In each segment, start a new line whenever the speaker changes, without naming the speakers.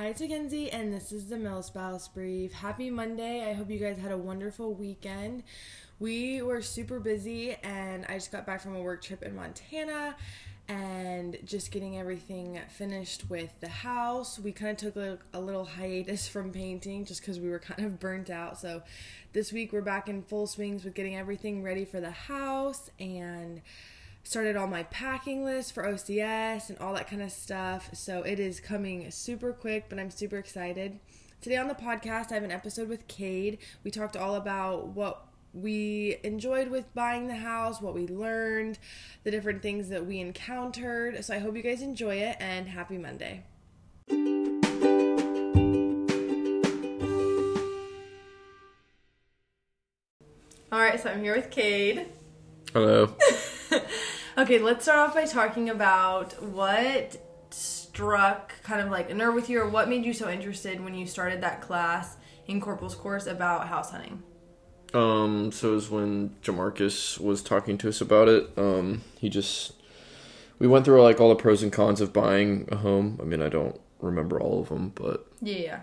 Hi, it's Mackenzie, and this is the Milspouse Brief. Happy Monday. I hope you guys had a wonderful weekend. We were super busy, and I just got back from a work trip in Montana and just getting everything finished with the house. We kind of took a little hiatus from painting just because we were kind of burnt out. So this week we're back in full swings with getting everything ready for the house and started all my packing list for OCS and all that kind of stuff. So it is coming super quick, but I'm super excited. Today on the podcast, I have an episode with Cade. We talked all about what we enjoyed with buying the house, what we learned, the different things that we encountered. So I hope you guys enjoy it, and happy Monday. All right, so I'm here with Cade.
Hello.
Okay, let's start off by talking about what struck kind of like a nerve with you, or what made you so interested when you started that class in Corporal's course about house hunting.
So it was when Jamarcus was talking to us about it. We went through like all the pros and cons of buying a home. I mean, I don't remember all of them, but
Yeah.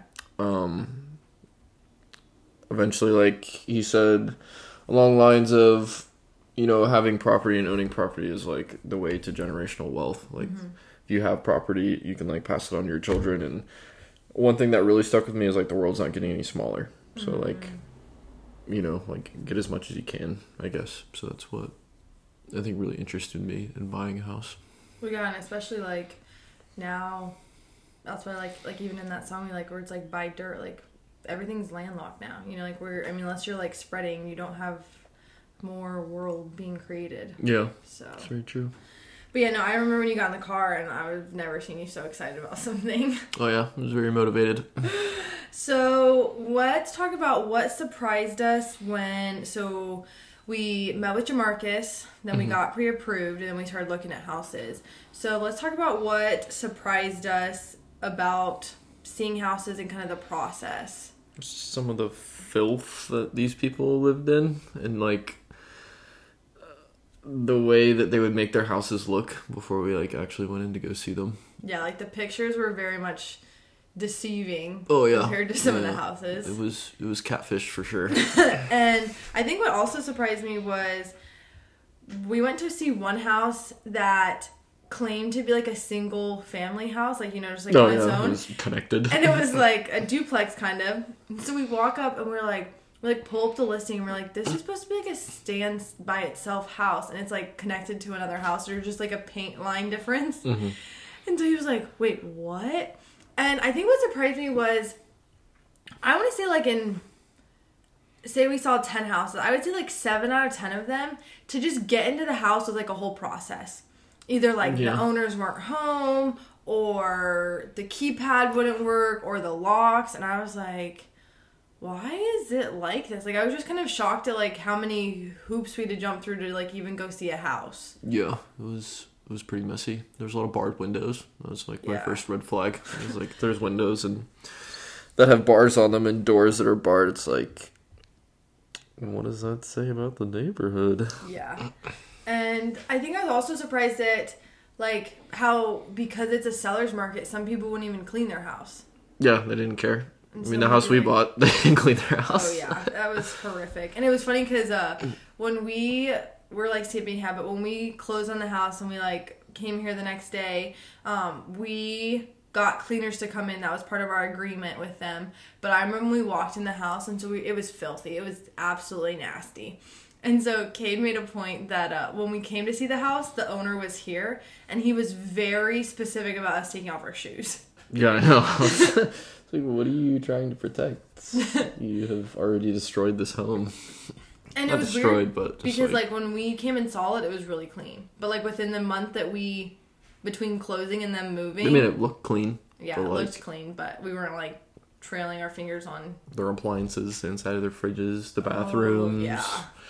Eventually, like he said, along lines of, you know, having property and owning property is like the way to generational wealth. Like if you have property, you can like pass it on to your children. And one thing that really stuck with me is like the world's not getting any smaller. So like, you know, like get as much as you can, I guess. So that's what I think really interested me in buying a house.
Well, yeah, and especially like now, that's why like even in that song, where it's like buy dirt, like everything's landlocked now. You know, like unless you're like spreading, you don't have more world being created.
Yeah,
so
that's very true.
But yeah, no, I remember when you got in the car, and I've never seen you so excited about something.
Oh yeah, I was very motivated.
So let's talk about what surprised us so we met with Jamarcus, then we got pre-approved, and then we started looking at houses. So let's talk about what surprised us about seeing houses and kind of the process.
Some of the filth that these people lived in, and like the way that they would make their houses look before we like actually went in to go see them.
Yeah, like the pictures were very much deceiving.
Oh yeah,
compared to some of the houses.
It was catfish for sure.
And I think what also surprised me was we went to see one house that claimed to be like a single family house, like, you know, just like on its own.
It was connected.
And it was like a duplex kind of. So we walk up and we pull up the listing and we're like, this is supposed to be like a stand by itself house, and it's like connected to another house, or just like a paint line difference. And so he was like, wait, what? And I think what surprised me was, I want to say say we saw 10 houses, I would say like 7 out of 10 of them, to just get into the house was like a whole process. Either like the owners weren't home, or the keypad wouldn't work, or the locks. And I was like, why is it like this? Like, I was just kind of shocked at like how many hoops we had to jump through to like even go see a house.
Yeah, it was pretty messy. There was a lot of barred windows. That was like my first red flag. It was like, there's windows and that have bars on them and doors that are barred. It's like, what does that say about the neighborhood?
Yeah. And I think I was also surprised at like how, because it's a seller's market, some people wouldn't even clean their house.
Yeah, they didn't care. I mean, the house we bought, they didn't clean their house.
Oh yeah, that was horrific. And it was funny because when we were like skipping habit, when we closed on the house and we like came here the next day, we got cleaners to come in. That was part of our agreement with them. But I remember when we walked in the house, and so it was filthy. It was absolutely nasty. And so Cade made a point that when we came to see the house, the owner was here, and he was very specific about us taking off our shoes.
Yeah, I know. It's like, what are you trying to protect? You have already destroyed this home.
And
Not
it was
destroyed,
weird
but
because like when we came and saw it, it was really clean. But like within the month that between closing and them moving,
they made it look clean.
Yeah, it looked clean, but we weren't like trailing our fingers on
their appliances inside of their fridges, the bathrooms.
Oh, yeah.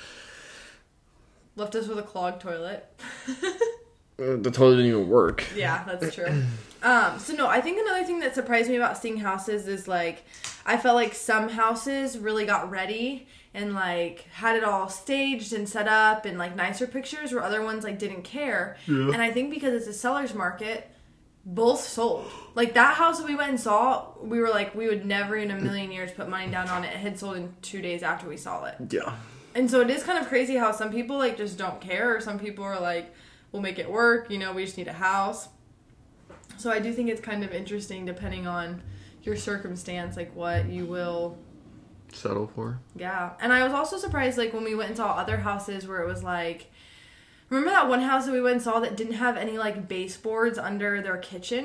Left us with a clogged toilet.
The toilet didn't even work.
Yeah, that's true. So no, I think another thing that surprised me about seeing houses is like, I felt like some houses really got ready and like had it all staged and set up and like nicer pictures, where other ones like didn't care. Yeah. And I think because it's a seller's market, both sold. Like, that house that we went and saw, we were like, we would never in a million years put money down on it. It had sold in 2 days after we saw it.
Yeah.
And so it is kind of crazy how some people, like, just don't care. Or some people are like, we'll make it work. You know, we just need a house. So I do think it's kind of interesting depending on your circumstance, like, what you will
settle for.
Yeah. And I was also surprised, like, when we went and saw other houses where it was like, remember that one house that we went and saw that didn't have any, like, baseboards under their kitchen?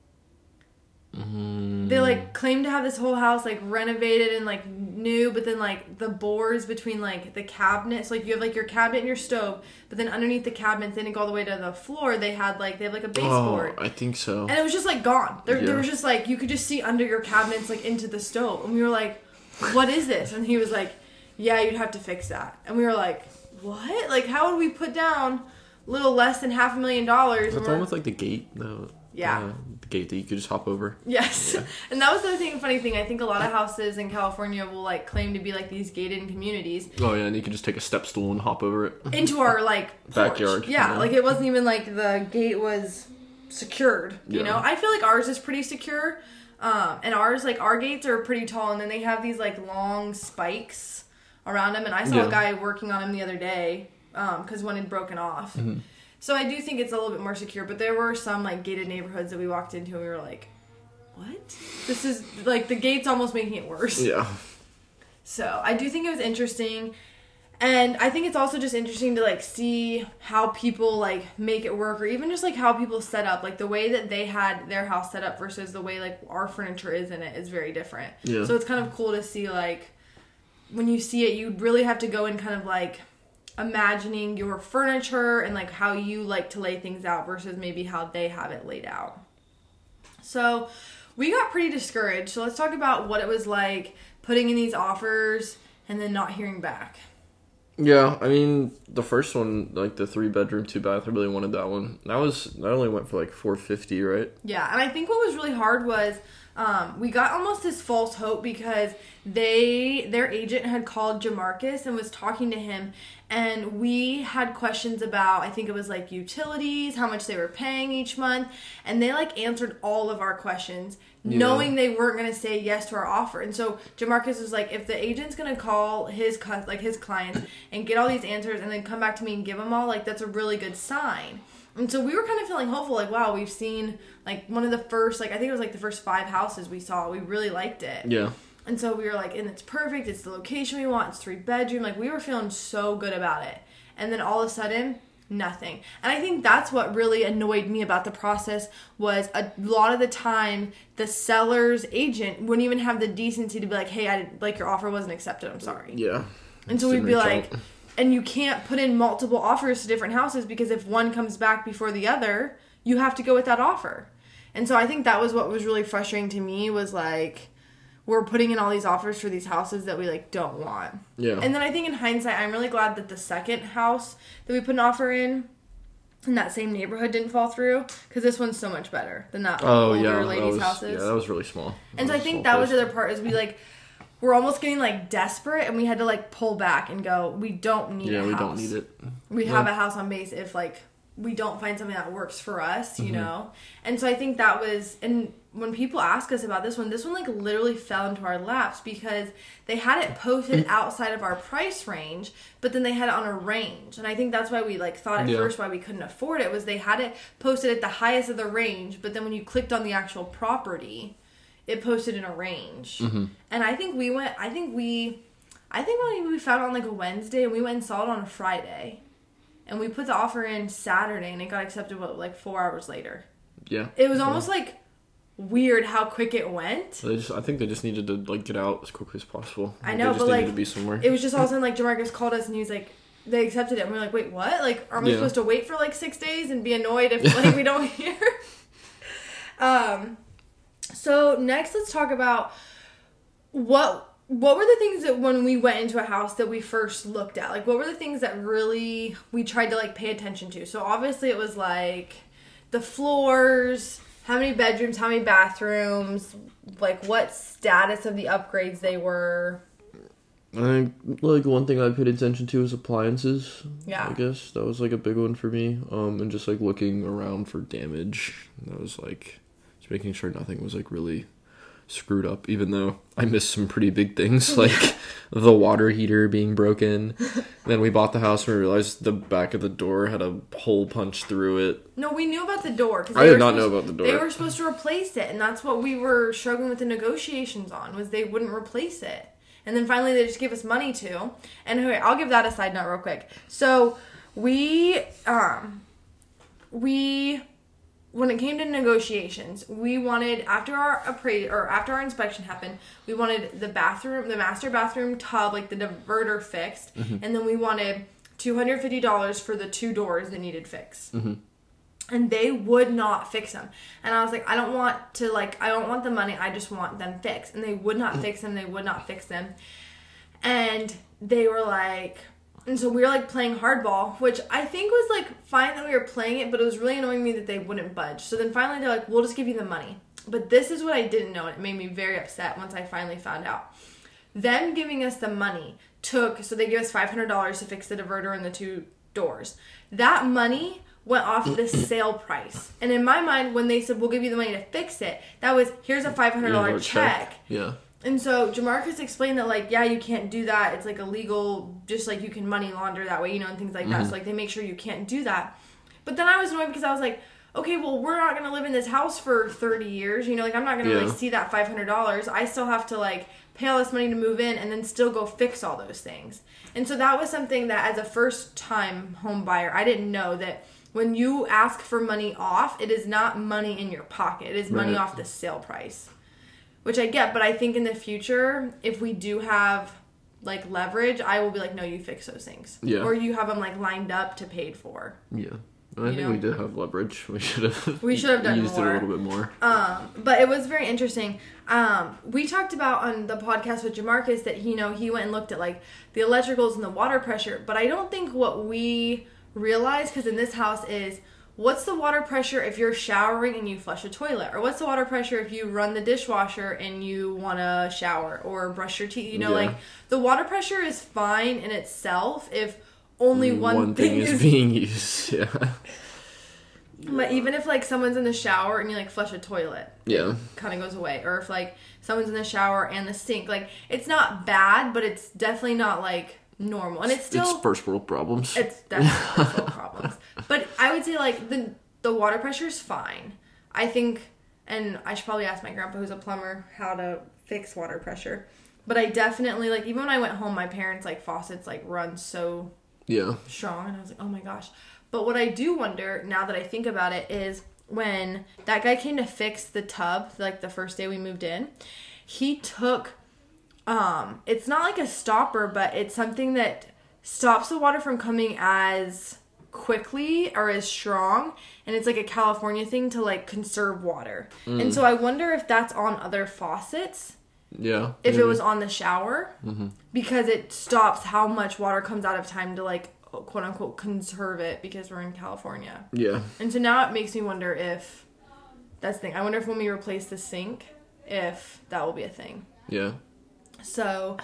Mm-hmm.
They, like, claimed to have this whole house, like, renovated and, like, new, but then, like, the boards between, like, the cabinets, like, you have, like, your cabinet and your stove, but then underneath the cabinets, they didn't go all the way to the floor, they had, like, a baseboard.
Oh, I think so.
And it was just, like, gone. There was just, like, you could just see under your cabinets, like, into the stove. And we were like, what is this? And he was like, yeah, you'd have to fix that. And we were like, what? Like, how would we put down a little less than $500,000?
That's the one with, like, the gate, though.
Yeah.
The gate that you could just hop over.
Yes.
Yeah.
And that was the funny thing. I think a lot of houses in California will, like, claim to be, like, these gated communities.
Oh, yeah, and you could just take a step stool and hop over it.
Into our, like,
backyard.
Yeah, like, it wasn't even, like, the gate was secured, you know? I feel like ours is pretty secure. And ours, like, our gates are pretty tall, and then they have these, like, long spikes around them. And I saw a guy working on them the other day, because one had broken off. Mm-hmm. So I do think it's a little bit more secure, but there were some, like, gated neighborhoods that we walked into and we were like, what? This is, like, the gate's almost making it worse.
Yeah.
So I do think it was interesting. And I think it's also just interesting to, like, see how people, like, make it work, or even just, like, how people set up. Like, the way that they had their house set up versus the way, like, our furniture is in it is very different.
Yeah.
So it's kind of cool to see, like, when you see it, you really have to go in kind of, like, imagining your furniture and, like, how you like to lay things out versus maybe how they have it laid out. So we got pretty discouraged. So let's talk about what it was like putting in these offers and then not hearing back.
Yeah, I mean, the first one, like the 3-bedroom, 2-bath, I really wanted that one. That only went for like $450, right?
Yeah, and I think what was really hard was we got almost this false hope because their agent had called Jamarcus and was talking to him, and we had questions about, I think it was like utilities, how much they were paying each month, and they like answered all of our questions, knowing they weren't going to say yes to our offer. And so Jamarcus was like, if the agent's going to call his clients and get all these answers and then come back to me and give them all, like, that's a really good sign. And so we were kind of feeling hopeful, like, wow, we've seen, like, one of the first, like, I think it was, like, the first 5 houses we saw. We really liked it.
Yeah.
And so we were like, and it's perfect. It's the location we want. It's 3-bedroom. Like, we were feeling so good about it. And then all of a sudden, nothing. And I think that's what really annoyed me about the process was a lot of the time, the seller's agent wouldn't even have the decency to be like, hey, your offer wasn't accepted. I'm sorry.
Yeah.
And so we'd be like... And you can't put in multiple offers to different houses because if one comes back before the other, you have to go with that offer. And so I think that was what was really frustrating to me was, like, we're putting in all these offers for these houses that we, like, don't want.
Yeah.
And then I think in hindsight, I'm really glad that the second house that we put an offer in that same neighborhood didn't fall through because this one's so much better than that older ladies' houses.
Yeah, that was really small.
And so I think that was the other part is we, like... We're almost getting, like, desperate, and we had to, like, pull back and go, we don't need a house.
Yeah, we don't need it.
We have a house on base if, like, we don't find something that works for us, you know? And so I think that was, and when people ask us about this one, like, literally fell into our laps because they had it posted outside of our price range, but then they had it on a range. And I think that's why we, like, thought at first why we couldn't afford it was they had it posted at the highest of the range, but then when you clicked on the actual property... It posted in a range. Mm-hmm. And I think when we found it on like a Wednesday and we went and saw it on a Friday. And we put the offer in Saturday and it got accepted, like 4 hours later.
Yeah.
It was almost like weird how quick it went.
I think they just needed to like get out as quickly as possible.
I know, but like,
to be somewhere.
It was just all of a sudden like Jamarcus called us and he was like, they accepted it. And we were like, wait, what? Like, aren't we supposed to wait for like 6 days and be annoyed if like we don't hear? So next, let's talk about what were the things that when we went into a house that we first looked at? Like, what were the things that really we tried to, like, pay attention to? So obviously it was, like, the floors, how many bedrooms, how many bathrooms, like, what status of the upgrades they were.
I think, like, one thing I paid attention to is appliances.
Yeah.
I guess that was, like, a big one for me. And just, like, looking around for damage. That was, like, just making sure nothing was, like, really screwed up, even though I missed some pretty big things, like the water heater being broken. Then we bought the house and we realized the back of the door had a hole punched through it.
No, we knew about the door.
I did not know about the door.
They were supposed to replace it, and that's what we were struggling with the negotiations on, was they wouldn't replace it. And then finally they just gave us money to. And okay, I'll give that a side note real quick. So we when it came to negotiations, we wanted, after our inspection happened, we wanted the master bathroom tub, like the diverter fixed, and then we wanted $250 for the 2 doors that needed fixed. And they would not fix them. And I was like, I don't want the money, I just want them fixed. And they would not fix them, And they were like, and so we were, like, playing hardball, which I think was, like, fine that we were playing it, but it was really annoying me that they wouldn't budge. So then finally they're like, we'll just give you the money. But this is what I didn't know, and it made me very upset once I finally found out. Them giving us the money so they gave us $500 to fix the diverter and the 2 doors. That money went off the sale price. And in my mind, when they said, we'll give you the money to fix it, that was, here's a $500 check.
Yeah.
And so Jamarcus explained that, like, yeah, you can't do that. It's, like, illegal, just like you can money launder that way, and things like that. So, like, they make sure you can't do that. But then I was annoyed because I was like, okay, well, we're not going to live in this house for 30 years. Like, I'm not going to really see that $500. I still have to, like, pay all this money to move in and then still go fix all those things. And so that was something that, as a first-time home buyer, I didn't know that when you ask for money off, it is not money in your pocket. It is money off the sale price. Which I get, but I think in the future, if we do have, like, leverage, I will be like, no, you fix those things.
Yeah.
Or you have them, like, lined up to paid for.
Yeah. I think we did have leverage. We should have
done
used
more.
it a little bit more.
But it was very interesting. We talked about on the podcast with Jamarcus that, he went and looked at, like, the electricals and the water pressure. But I don't think what we realized, because in this house, is what's the water pressure if you're showering and you flush a toilet? Or what's the water pressure if you run the dishwasher and you want to shower or brush your teeth? Like, the water pressure is fine in itself if only one thing is
being used. Yeah.
But even if, like, someone's in the shower and you, like, flush a toilet, it kind of goes away. Or if, like, someone's in the shower and the sink, like, it's not bad, but it's definitely not, like, normal. And it's
first world problems.
It's definitely first world problems. But I would say, like, the water pressure is fine. I think, and I should probably ask my grandpa, who's a plumber, how to fix water pressure. But I definitely, like, even when I went home, my parents, like, faucets, like, run so strong. And I was like, oh my gosh. But what I do wonder, now that I think about it, is when that guy came to fix the tub, like, the first day we moved in, he took, it's not like a stopper, but it's something that stops the water from coming as quickly or as strong, and it's like a California thing to, like, conserve water. And so I wonder if that's on other faucets.
Yeah.
If it was on the shower, because it stops how much water comes out of time to, like, quote unquote conserve it, because we're in California. Yeah. And so now it makes me wonder if that's the thing. I wonder if when we replace the sink, if that will be a thing. Yeah. So,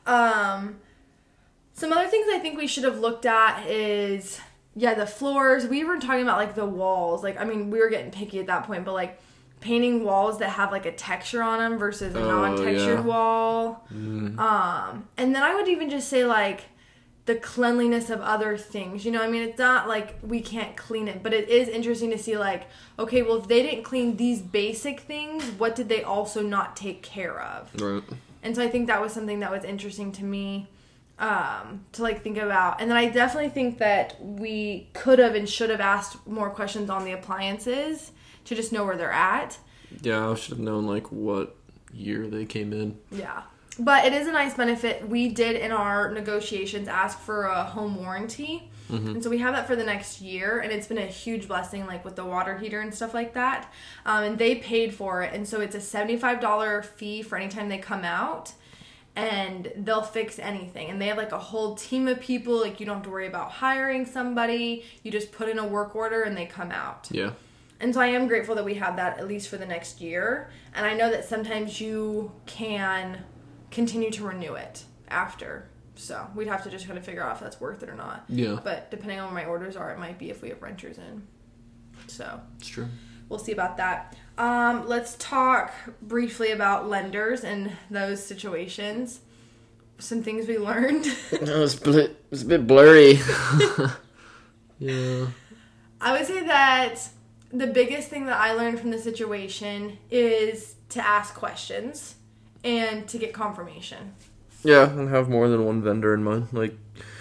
some other things I think we should have looked at is, the floors. We were talking about, like, the walls. Like, I mean, we were getting picky at that point, but, like, painting walls that have, like, a texture on them versus a non-textured wall. And then I would even just say, like, the cleanliness of other things. I mean, it's not like we can't clean it, but it is interesting to see, like, okay, well, if they didn't clean these basic things, what did they also not take care of? Right. And so I think that was something that was interesting to me, to, like, think about. And then I definitely think that we could have and should have asked more questions on the appliances to just know where they're at. Yeah, I should have known, like, what year they came in. Yeah. But it is a nice benefit. We did, in our negotiations, ask for a home warranty. And so we have that for the next year. And it's been a huge blessing, like, with the water heater and stuff like that. And they paid for it. And so it's a $75 fee for any time they come out. And they'll fix anything. And they have, like, a whole team of people. Like, you don't have to worry about hiring somebody. You just put in a work order and they come out. Yeah. And so I am grateful that we have that at least for the next year. And I know that sometimes you can continue to renew it after. So we'd have to just kind of figure out if that's worth it or not.
Yeah.
But depending on where my orders are, it might be if we have renters in. So.
It's true.
We'll see about that. Let's talk briefly about lenders and those situations. Some things we learned.
It was a bit blurry. Yeah.
I would say that the biggest thing that I learned from the situation is to ask questions and to get confirmation.
Yeah, and have more than one vendor in mind. Like,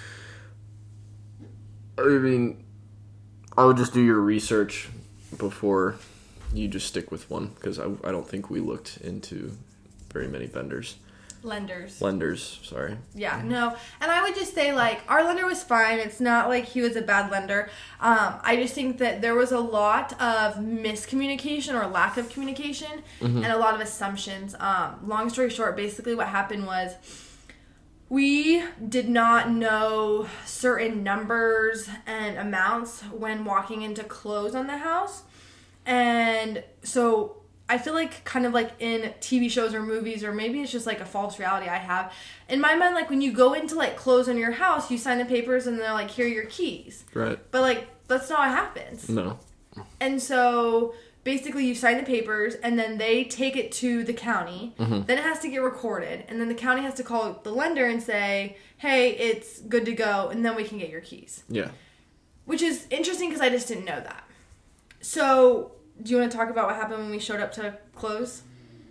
I mean, I would just do your research before you just stick with one, because I don't think we looked into very many vendors. Lenders, sorry.
Yeah, no. And I would just say, like, our lender was fine. It's not like he was a bad lender. I just think that there was a lot of miscommunication or lack of communication and a lot of assumptions. Long story short, basically what happened was we did not know certain numbers and amounts when walking in to close on the house. And so I feel like kind of like in TV shows or movies, or maybe it's just like a false reality I have. In my mind, like when you go into like close on your house, you sign the papers and they're like, here are your keys.
Right.
But like, that's not what happens.
No.
And so basically you sign the papers and then they take it to the county. Then it has to get recorded. And then the county has to call the lender and say, hey, it's good to go. And then we can get your keys.
Yeah.
Which is interesting because I just didn't know that. So do you want to talk about what happened when we showed up to close?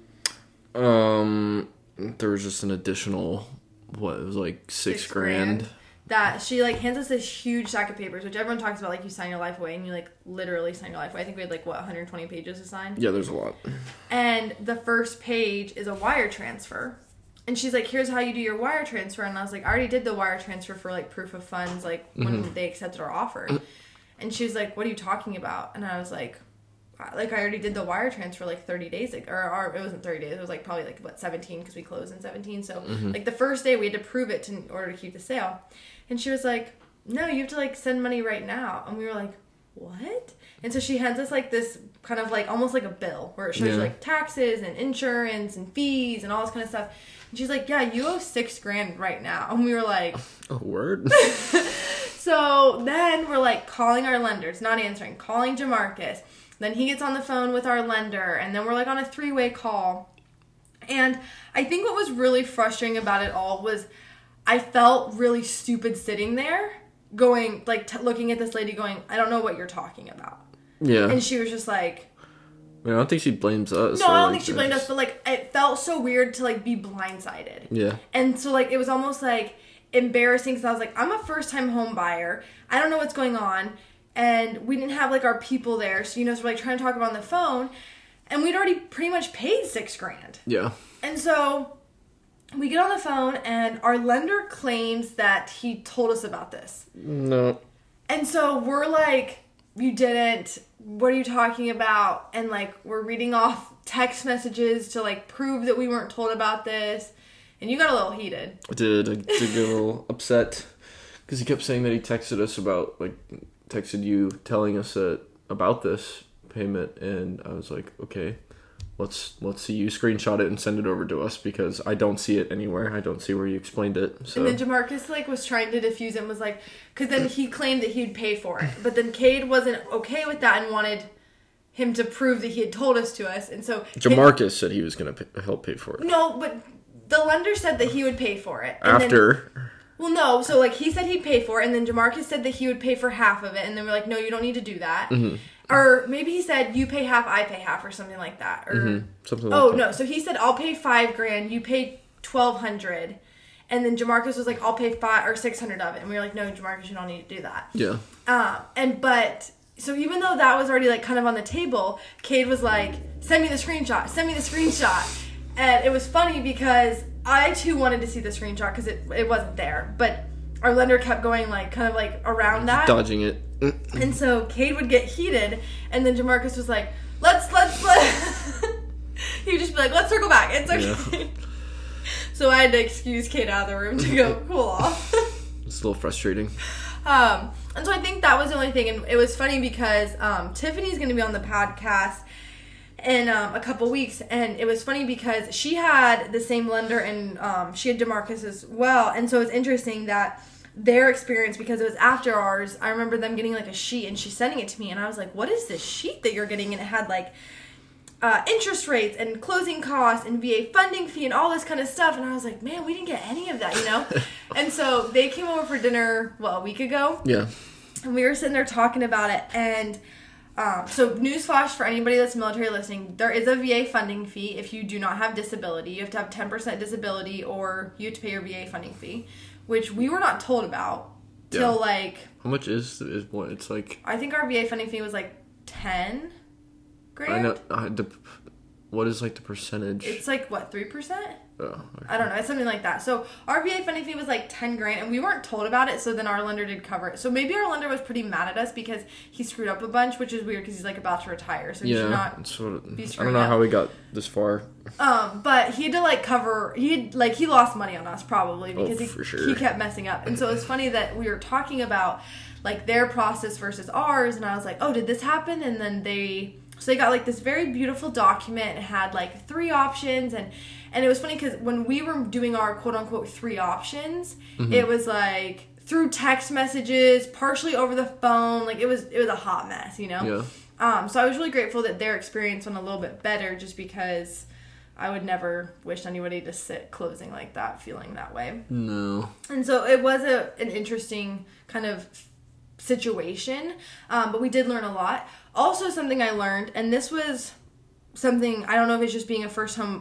There was just an additional, it was like six grand.
That she like hands us this huge stack of papers, which everyone talks about, like you sign your life away, and you like literally sign your life away. I think we had like 120 pages to sign.
Yeah, there's a lot. And
the first page is a wire transfer. And she's like, here's how you do your wire transfer. And I was like, I already did the wire transfer for like proof of funds, like when they accepted our offer. And she was like, what are you talking about? And I was like, I already did the wire transfer like 30 days ago. Or it wasn't 30 days. It was like probably like, 17, because we closed in 17. So like the first day we had to prove it in order to keep the sale. And she was like, no, you have to like send money right now. And we were like, what? And so she hands us like this kind of like almost like a bill where it shows you like taxes and insurance and fees and all this kind of stuff. And she's like, yeah, you owe $6,000 right now. And we were like,
oh, word.
So then we're like calling our lenders, not answering, calling Jamarcus. Then he gets on the phone with our lender, and then we're like on a 3-way call. And I think what was really frustrating about it all was I felt really stupid sitting there going, like, looking at this lady going, I don't know what you're talking about.
Yeah.
And she was just like...
I don't think she blames us.
No, I don't think she blamed us, but, like, it felt so weird to, like, be blindsided.
Yeah.
And so, like, it was almost, like, embarrassing because I was like, I'm a first-time home buyer. I don't know what's going on. And we didn't have, like, our people there. So, so we're, like, trying to talk about on the phone. And we'd already pretty much paid $6,000.
Yeah.
And so we get on the phone, and our lender claims that he told us about this.
No.
And so we're like, you didn't. What are you talking about? And, like, we're reading off text messages to, like, prove that we weren't told about this. And you got a little heated.
I did. I did get a little upset. Because he kept saying that he texted us about, like, texted you telling us about this payment. And I was like, okay, let's see you screenshot it and send it over to us, because I don't see it anywhere. I don't see where you explained it. So.
And then Jamarcus, like, was trying to diffuse it and was like, because then he claimed that he'd pay for it. But then Cade wasn't okay with that and wanted him to prove that he had told us to us. And so
Jamarcus said he was going to help pay for it.
No, but the lender said that he would pay for it.
After.
Well, no. So, like, he said he'd pay for it, and then Jamarcus said that he would pay for half of it. And then we're like, no, you don't need to do that. Mm-hmm. Or maybe he said, you pay half, I pay half, or something like that. Or
something like that.
No. So he said, I'll pay $5,000, you pay $1,200. And then Jamarcus was like, I'll pay $500 or $600 of it. And we were like, no, Jamarcus, you don't need to do that.
Yeah.
But so even though that was already like kind of on the table, Cade was like, send me the screenshot. And it was funny because I too wanted to see the screenshot because it wasn't there. But our lender kept going like kind of like around that.
Dodging it.
And so Cade would get heated, and then Jamarcus was like, let's he would just be like, let's circle back. It's okay. Yeah. So I had to excuse Cade out of the room to go cool off.
It's a little frustrating.
And so I think that was the only thing. And it was funny because Tiffany's going to be on the podcast
in a couple weeks. And it was funny because she had the same lender, and she had DeMarcus as well. And so it's interesting that their experience, because it was after ours, I remember them getting like a sheet, and she's sending it to me, and I was like, what is this sheet that you're getting? And it had like interest rates and closing costs and VA funding fee and all this kind of stuff. And I was like, man, we didn't get any of that, you know? And so they came over for dinner, a week ago.
Yeah.
And we were sitting there talking about it. And so newsflash for anybody that's military listening, there is a VA funding fee if you do not have disability. You have to have 10% disability, or you have to pay your VA funding fee, which we were not told about till like...
How much is what? It's like...
I think our VA funding fee was like 10 grand?
I know. What is like the percentage?
It's like, what, 3%?
Oh, okay.
I don't know. It's something like that. So our VA funding fee was like 10 grand, and we weren't told about it, so then our lender did cover it. So maybe our lender was pretty mad at us because he screwed up a bunch, which is weird because he's like about to retire. So he should not be screwed
I don't know
up.
how we got this far.
But he had to like cover, he lost money on us probably because
for sure.
he kept messing up. And so it's funny that we were talking about like their process versus ours, and I was like, oh, did this happen? And then they got like this very beautiful document. It had like 3 options, and it was funny because when we were doing our quote unquote 3 options, it was like through text messages, partially over the phone. Like it was a hot mess, you know?
Yeah.
So I was really grateful that their experience went a little bit better, just because I would never wish anybody to sit closing like that, feeling that way.
No.
And so it was an interesting kind of situation, but we did learn a lot. Also, something I learned, and this was something, I don't know if it's just being a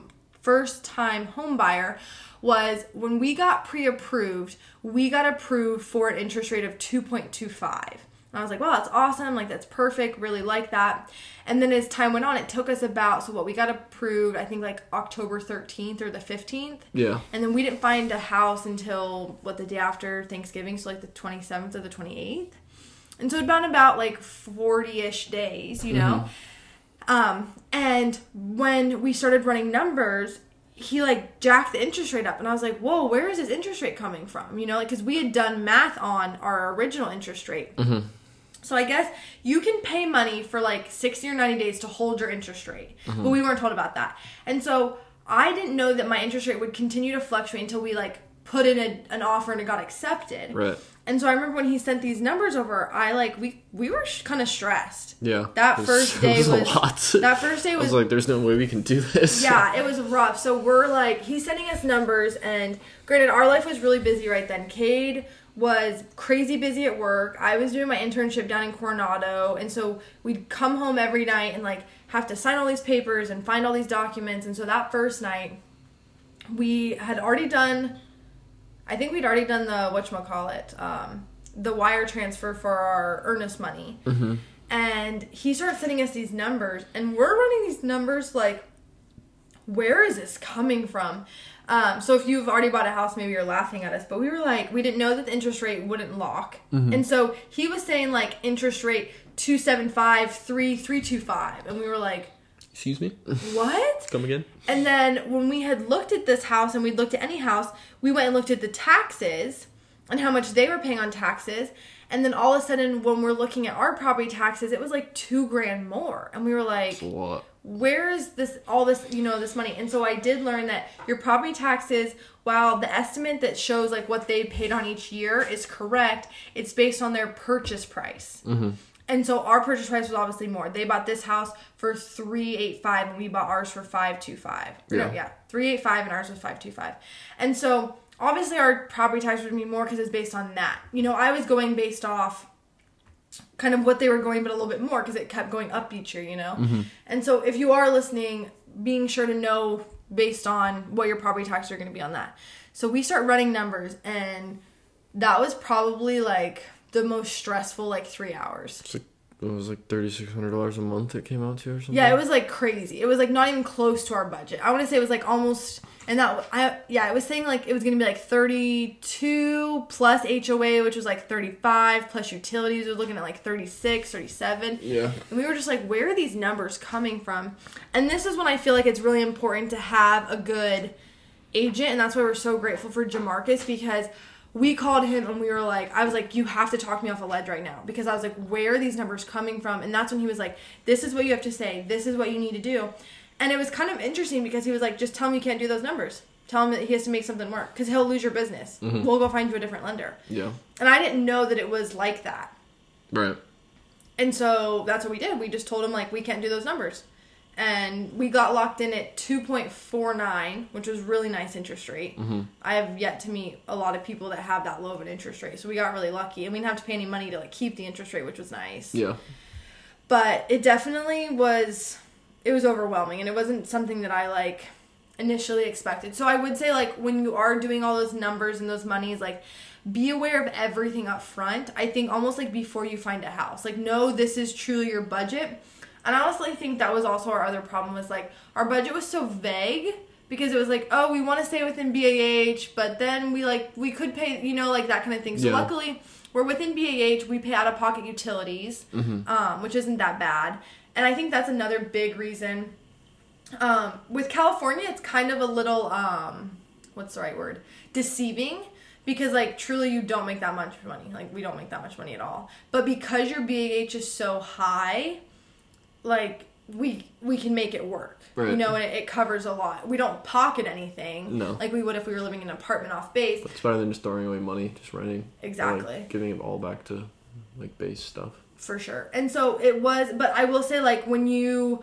first-time home buyer, was when we got pre-approved, we got approved for an interest rate of 2.25. And I was like, wow, that's awesome. Like, that's perfect. Really like that. And then as time went on, it took us we got approved, I think, like October 13th or the 15th.
Yeah.
And then we didn't find a house until, the day after Thanksgiving, so like the 27th or the 28th. And so it'd been about like 40-ish days, you know? And when we started running numbers, he like jacked the interest rate up. And I was like, whoa, where is this interest rate coming from? You know, like, because we had done math on our original interest rate. So I guess you can pay money for like 60 or 90 days to hold your interest rate. But we weren't told about that. And so I didn't know that my interest rate would continue to fluctuate until we like put in an offer and it got accepted.
Right.
And so I remember when he sent these numbers over, we were kind of stressed.
Yeah.
That first day was
a lot.
That first day was,
I was like, there's no way we can do this.
Yeah, it was rough. So we're like, he's sending us numbers, and granted, our life was really busy right then. Cade was crazy busy at work. I was doing my internship down in Coronado, and so we'd come home every night and like have to sign all these papers and find all these documents. And so that first night, we had already done, I think we'd already done the wire transfer for our earnest money. And he started sending us these numbers, and we're running these numbers like, where is this coming from? So if you've already bought a house, maybe you're laughing at us, but we were like, we didn't know that the interest rate wouldn't lock. And so he was saying like interest rate 275, 325, and we were like,
excuse me?
What?
Come again?
And then when we had looked at this house, and we'd looked at any house, we went and looked at the taxes and how much they were paying on taxes. And then all of a sudden, when we're looking at our property taxes, it was like $2,000 more. And we were like,
that's a lot.
Where is this money? And so I did learn that your property taxes, while the estimate that shows like what they paid on each year is correct, it's based on their purchase price. And so our purchase price was obviously more. They bought this house for $385, and we bought ours for $525.
Yeah.
$385, and ours was $525. And so obviously our property tax would be more because it's based on that. You know, I was going based off kind of what they were going, but a little bit more because it kept going up each year, you know? And so if you are listening, being sure to know based on what your property taxes are going to be on that. So we start running numbers, and that was probably like the most stressful like 3 hours.
It was like $3,600 a month it came out to or something?
Yeah, it was like crazy. It was like not even close to our budget. I want to say it was like almost, and it was saying like it was going to be like 32 plus HOA, which was like 35 plus utilities. We were looking at like 36, 37.
Yeah.
And we were just like, where are these numbers coming from? And this is when I feel like it's really important to have a good agent, and that's why we're so grateful for Jamarcus, because we called him and we were like, I was like, you have to talk me off a ledge right now. Because I was like, where are these numbers coming from? And that's when he was like, this is what you have to say. This is what you need to do. And it was kind of interesting because he was like, just tell him you can't do those numbers. Tell him that he has to make something work. Because he'll lose your business.
Mm-hmm.
We'll go find you a different lender.
Yeah.
And I didn't know that it was like that.
Right.
And so that's what we did. We just told him, like, we can't do those numbers. And we got locked in at 2.49, which was really nice interest rate.
Mm-hmm.
I have yet to meet a lot of people that have that low of an interest rate. So we got really lucky. And we didn't have to pay any money to, like, keep the interest rate, which was nice.
Yeah.
But it definitely was, it was overwhelming. And it wasn't something that I, like, initially expected. So I would say, like, when you are doing all those numbers and those monies, like, be aware of everything up front. I think almost, like, before you find a house. Like, know this is truly your budget. And I honestly think that was also our other problem was, like, our budget was so vague because it was like, oh, we want to stay within BAH, but then we could pay, you know, like that kind of thing. So luckily, we're within BAH. We pay out-of-pocket utilities, which isn't that bad. And I think that's another big reason. With California, it's kind of a little, what's the right word? Deceiving. Because, like, truly you don't make that much money. Like, we don't make that much money at all. But because your BAH is so high, like, we can make it work.
Right.
You know, and it covers a lot. We don't pocket anything.
No.
Like we would if we were living in an apartment off base.
But it's better than just throwing away money, just renting.
Exactly.
Or, like, giving it all back to, like, base stuff.
For sure. And so it was, but I will say, like, when you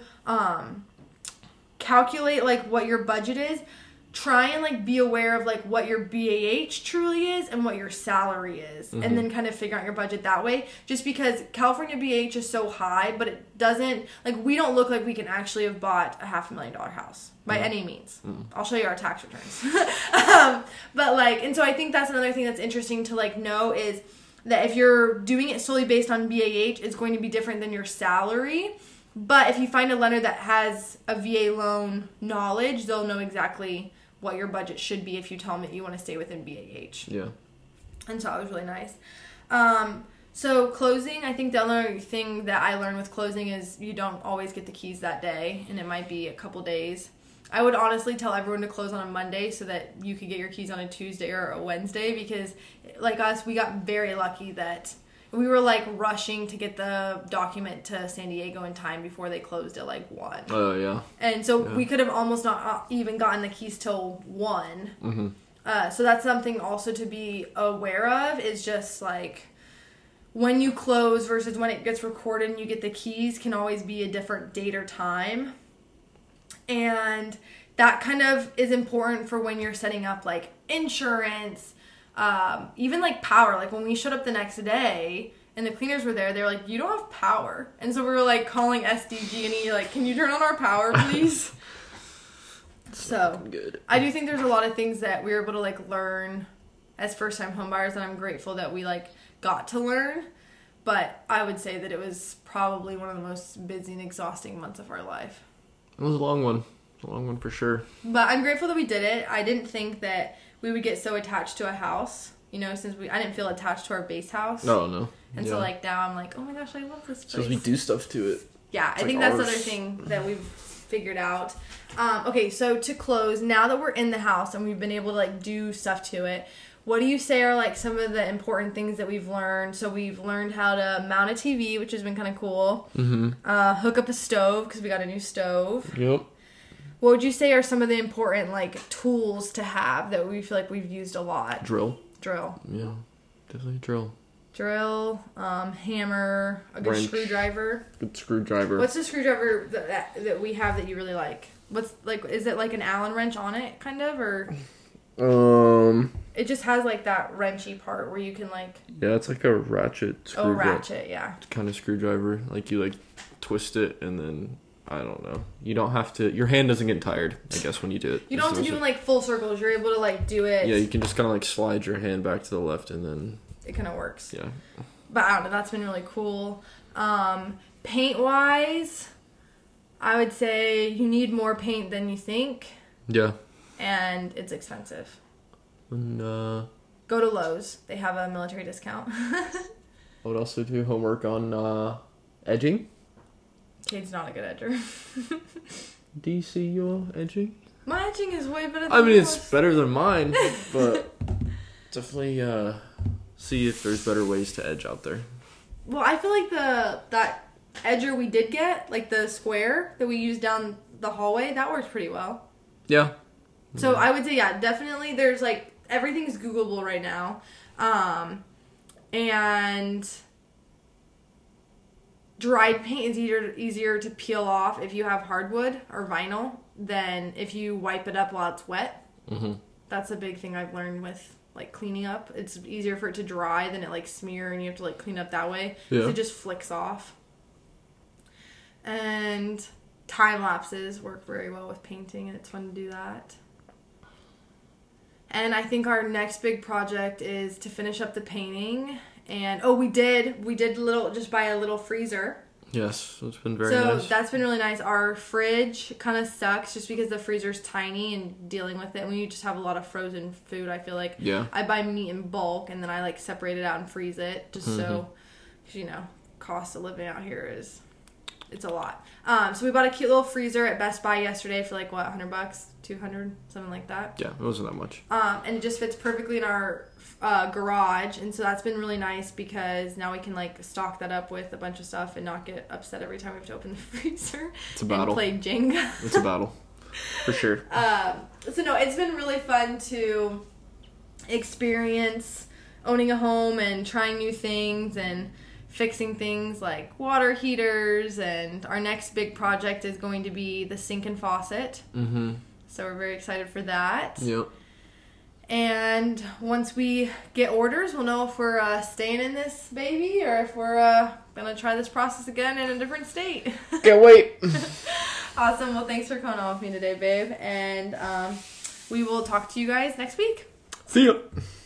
calculate, like, what your budget is, try and, like, be aware of, like, what your BAH truly is and what your salary is. And then kind of figure out your budget that way. Just because California BAH is so high, but it doesn't, like, we don't look like we can actually have bought a $500,000 house by any means. I'll show you our tax returns. But, like, and so I think that's another thing that's interesting to, like, know is that if you're doing it solely based on BAH, it's going to be different than your salary. But if you find a lender that has a VA loan knowledge, they'll know exactly what your budget should be if you tell them that you want to stay within BAH.
Yeah.
And so that was really nice. So closing, I think the other thing that I learned with closing is you don't always get the keys that day, and it might be a couple days. I would honestly tell everyone to close on a Monday so that you could get your keys on a Tuesday or a Wednesday because, like us, we got very lucky that we were, like, rushing to get the document to San Diego in time before they closed at, like, 1.
Oh, yeah.
And so we could have almost not even gotten the keys till 1.
Mm-hmm.
So that's something also to be aware of is just, like, when you close versus when it gets recorded and you get the keys can always be a different date or time. And that kind of is important for when you're setting up, like, insurance, even, like, power. Like, when we showed up the next day and the cleaners were there, they were like, you don't have power. And so we were, like, calling SDG&E, like, can you turn on our power, please? So,
good.
I do think there's a lot of things that we were able to, like, learn as first-time homebuyers, and I'm grateful that we, like, got to learn. But I would say that it was probably one of the most busy and exhausting months of our life.
It was a long one. A long one for sure.
But I'm grateful that we did it. I didn't think that we would get so attached to a house, you know, since I didn't feel attached to our base house.
No.
And so, like, now I'm like, oh my gosh, I love this place.
Because we do stuff to it.
Yeah,
It's
I think
like
that's the
ours.
other thing that we've figured out. Okay, so to close, now that we're in the house and we've been able to, like, do stuff to it, what do you say are, like, some of the important things that we've learned? So we've learned how to mount a TV, which has been kind of cool.
Mm-hmm.
Hook up a stove, because we got a new stove.
Yep.
What would you say are some of the important, like, tools to have that we feel like we've used a lot?
Drill.
Yeah,
Definitely drill.
Drill, hammer, a good
Wrench.
Screwdriver.
Good screwdriver.
What's the screwdriver that we have that you really like? What's, like, is it like an Allen wrench on it, kind of, or? It just has, like, that wrenchy part where you can, like...
Yeah, it's like a ratchet screwdriver.
Oh, ratchet, yeah.
Kind of screwdriver. Like, you, like, twist it and then... I don't know. You don't have to... Your hand doesn't get tired, I guess, when you do it.
You don't have to do, like, full circles. You're able to, like, do it.
Yeah, you can just kind of, like, slide your hand back to the left and then...
It kind of works.
Yeah.
But I don't know. That's been really cool. Paint-wise, I would say you need more paint than you think.
Yeah.
And it's expensive.
And,
Go to Lowe's. They have a military discount.
what else do we do? Homework on, edging?
Cade's not a good edger.
Do you see your edging?
My edging is way better than
I mean,
yours.
it's better than mine, but Definitely see if there's better ways to edge out there.
Well, I feel like that edger we did get, like the square that we used down the hallway, that works pretty well.
Yeah.
So I would say, yeah, definitely there's like, everything's Googleable right now. And dried paint is easier to peel off if you have hardwood or vinyl than if you wipe it up while it's wet.
Mm-hmm.
That's a big thing I've learned with like cleaning up. It's easier for it to dry than it like smear and you have to like clean up that way.
Yeah.
It just flicks off. And time lapses work very well with painting, and it's fun to do that. And I think our next big project is to finish up the painting. And we did just buy a little freezer.
Yes, it's been very nice.
So that's been really nice. Our fridge kind of sucks just because the freezer's tiny and dealing with it. When you just have a lot of frozen food, I feel like I buy meat in bulk and then I like separate it out and freeze it just so, because you know, cost of living out here it's a lot. So we bought a cute little freezer at Best Buy yesterday for like what, $100, $200, something like that.
Yeah, it wasn't that much.
And it just fits perfectly in our garage, and so that's been really nice because now we can like stock that up with a bunch of stuff and not get upset every time we have to open the freezer.
It's a battle.
And play Jenga.
It's a battle, for sure.
So no, it's been really fun to experience owning a home and trying new things and fixing things like water heaters, and our next big project is going to be the sink and faucet.
Mm-hmm.
So we're very excited for that.
Yep.
And once we get orders, we'll know if we're staying in this baby or if we're going to try this process again in a different state.
Can't wait.
Awesome. Well, thanks for coming on with me today, babe. And we will talk to you guys next week.
See ya.